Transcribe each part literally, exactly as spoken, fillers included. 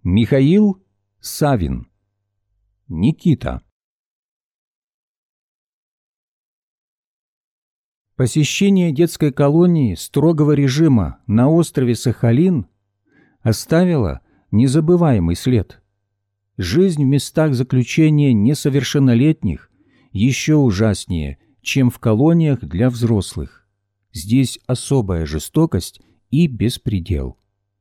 Михаил Савин. Никита. Посещение детской колонии строгого режима на острове Сахалин оставило незабываемый след. Жизнь в местах заключения несовершеннолетних еще ужаснее, чем в колониях для взрослых. Здесь особая жестокость и беспредел.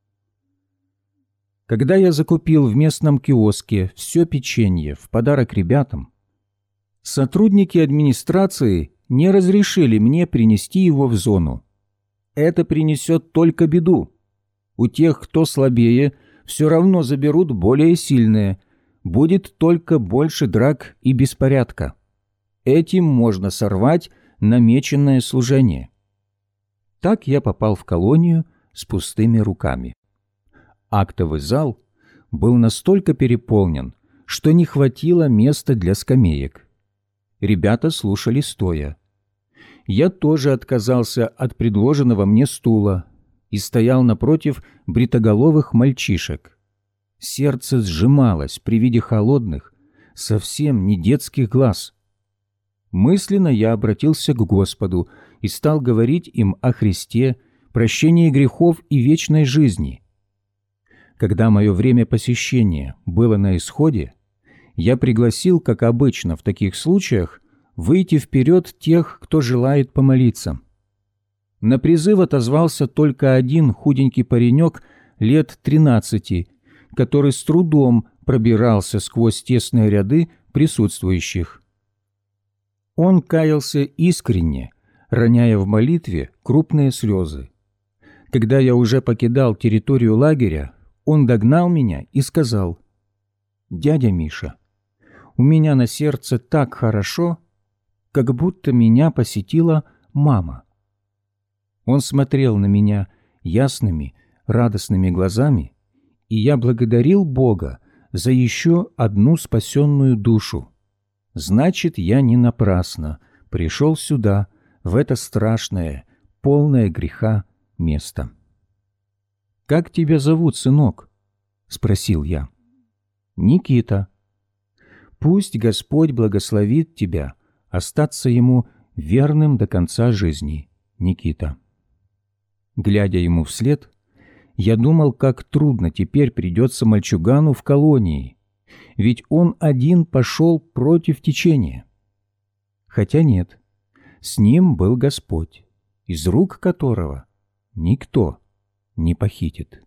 Когда я закупил в местном киоске все печенье в подарок ребятам, сотрудники администрации не разрешили мне принести его в зону. Это принесет только беду. У тех, кто слабее, все равно заберут более сильные. Будет только больше драк и беспорядка. Этим можно сорвать намеченное служение. Так я попал в колонию с пустыми руками. Актовый зал был настолько переполнен, что не хватило места для скамеек. Ребята слушали стоя. Я тоже отказался от предложенного мне стула и стоял напротив бритоголовых мальчишек. Сердце сжималось при виде холодных, совсем не детских глаз. Мысленно я обратился к Господу и стал говорить им о Христе, прощении грехов и вечной жизни. Когда мое время посещения было на исходе, я пригласил, как обычно в таких случаях, выйти вперед тех, кто желает помолиться. На призыв отозвался только один худенький паренек лет тринадцати, который с трудом пробирался сквозь тесные ряды присутствующих. Он каялся искренне, роняя в молитве крупные слезы. Когда я уже покидал территорию лагеря, он догнал меня и сказал: «Дядя Миша, у меня на сердце так хорошо, как будто меня посетила мама». Он смотрел на меня ясными, радостными глазами, и я благодарил Бога за еще одну спасенную душу. Значит, я не напрасно пришел сюда, в это страшное, полное греха место. «Как тебя зовут, сынок?» — спросил я. «Никита». «Пусть Господь благословит тебя остаться Ему верным до конца жизни, Никита». Глядя ему вслед, я думал, как трудно теперь придется мальчугану в колонии, ведь он один пошел против течения. Хотя нет, с ним был Господь, из рук которого никто не похитит.